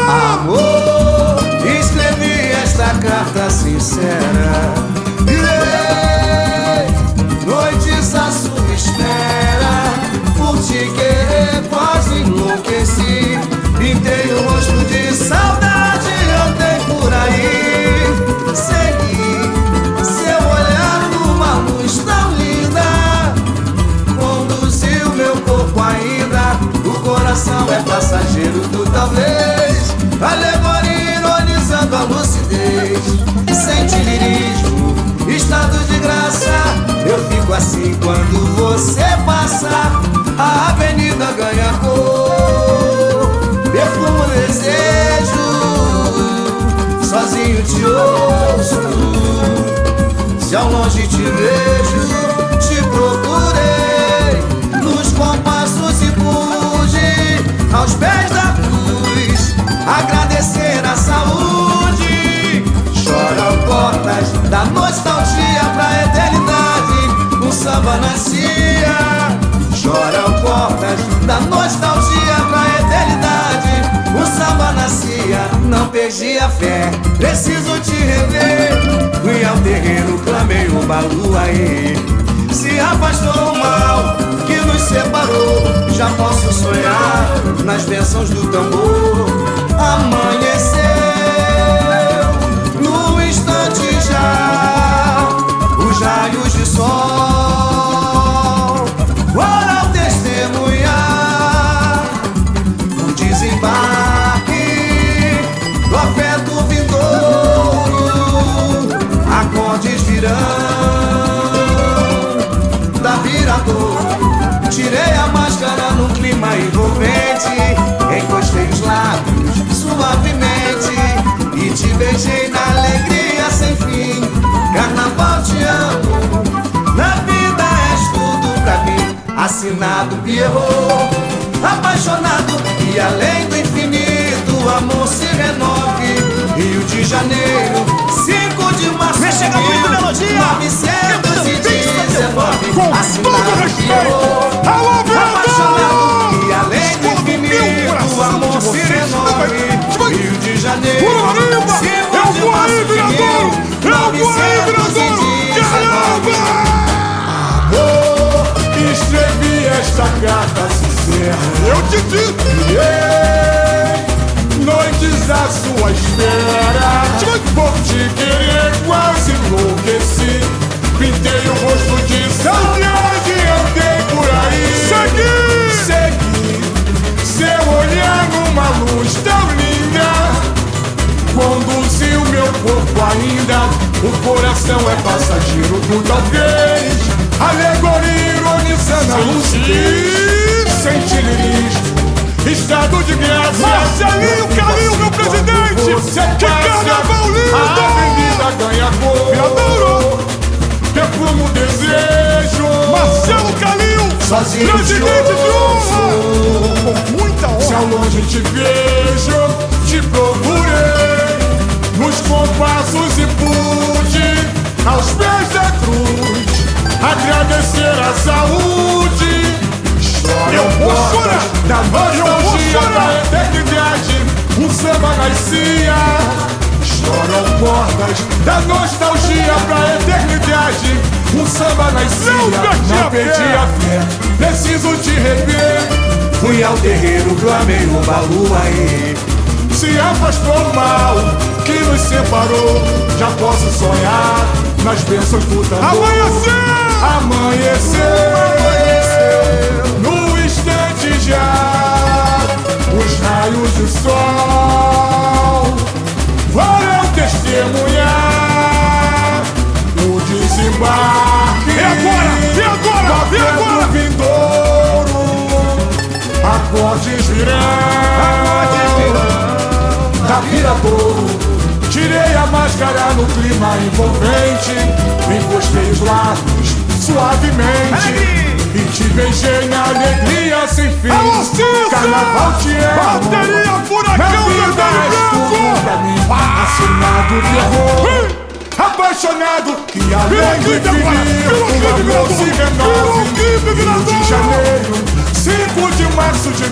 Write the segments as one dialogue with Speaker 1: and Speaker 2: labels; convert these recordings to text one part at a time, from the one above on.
Speaker 1: Amor, escrevi esta carta sincera. Irei noites à sua espera. Por te querer quase enlouqueci. Pintei o rosto de saudade, andei por aí. Segui seu olhar numa luz tão linda. Conduziu meu corpo ainda. O coração é passageiro do talvez. Alegoria ironizando a lucidez. Sentirismo, estado de graça. Eu fico assim quando você passa. A avenida ganha cor. Perfumo desejo. Sozinho te ouço. Se ao longe te vejo, te procurei. Nos compassos e pude aos pés da cruz agradecer a saúde. Choram portas da nostalgia pra eternidade. Um samba nascia. Choram portas da nostalgia pra eternidade. Um samba nascia. Não perdi a fé, preciso te rever. Fui ao terreiro, clamei o balu aí. Se afastou o mal que nos separou. Já posso sonhar nas bênçãos do tambor. Amanheceu no instante já. Os raios de sol foram testemunhar o desembarque do afeto vindouro. Acordes virão da Viradouro. Tirei a máscara num clima envolvente. Encostei os lábios suavemente e te beijei na alegria sem fim. Carnaval te amo, na vida és tudo pra mim. Assinado Pierrot, apaixonado e além do infinito o amor se renove. Rio de Janeiro, 5 de março de 1919. Assinado Pierrot, apaixonado e além do infinito o amor se renove. Rio de Janeiro, 5 de março de 1919. Amor, escrevi esta carta sincera.
Speaker 2: Eu te disse.
Speaker 1: Noites à sua espera. Por te querer quase enlouqueci. Pintei o rosto de saudade e andei por aí. Segui seu olhar numa luz tão linda. Conduziu meu corpo ainda. O coração é passageiro do talvez. Alegoria ironizando a lucidez. Sentirismo, estado de graça.
Speaker 2: Marcelinho Calil, meu presidente. Que carnaval lindo.
Speaker 1: A avenida ganha cor. Perfumo desejo.
Speaker 2: Marcelo Calil,
Speaker 1: Sozinho
Speaker 2: presidente de honra. Com muita
Speaker 1: Se
Speaker 2: honra.
Speaker 1: ao longe te vejo, te procurei. Nos compassos e pude aos pés da cruz agradecer a saúde.
Speaker 2: Eu vou chorar.
Speaker 1: Da nostalgia
Speaker 2: chorar.
Speaker 1: da eternidade. Um samba nascia. Choram portas da nostalgia pra eternidade. Um samba nascia. Não perdi a fé. Preciso te rever. Fui ao terreiro, clamei o balu aí. Se afastou o mal que nos separou. Já posso sonhar nas bênçãos do tambor. Amanheceu no instante já. Os raios do sol foram testemunhar o desembarque.
Speaker 2: E agora?
Speaker 1: Do vindouro. Acordes virão da Viradouro. Tirei a máscara no clima envolvente. Encostei os lábios suavemente e te beijei na alegria sem fim. Carnaval te amo.
Speaker 2: Bateria Furacão
Speaker 1: Na vida és tudo pra mim. Assinado Pierrot, apaixonado que além do infinito o amor se renove. Rio de Janeiro, 5 de março
Speaker 2: março de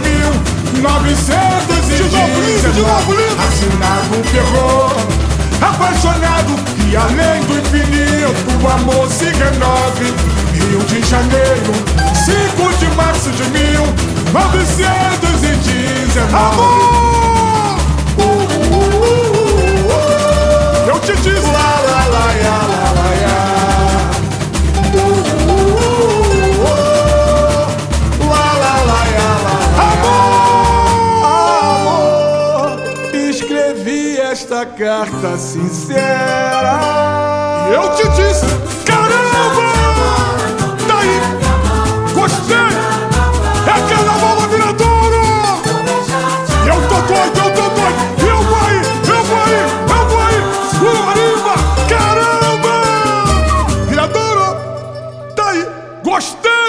Speaker 2: 1919, assinado um terror apaixonado que além do infinito o amor se renove. Rio de Janeiro, 5 de março de 1919. Amor! Eu te disse lá, lá, lá, lá, lá, lá. Esta carta sincera e eu te disse, caramba, daí, gostei, é carnaval da Viradouro. Eu tô doido, eu vou aí, Marimba, caramba, Viradouro, daí, gostei.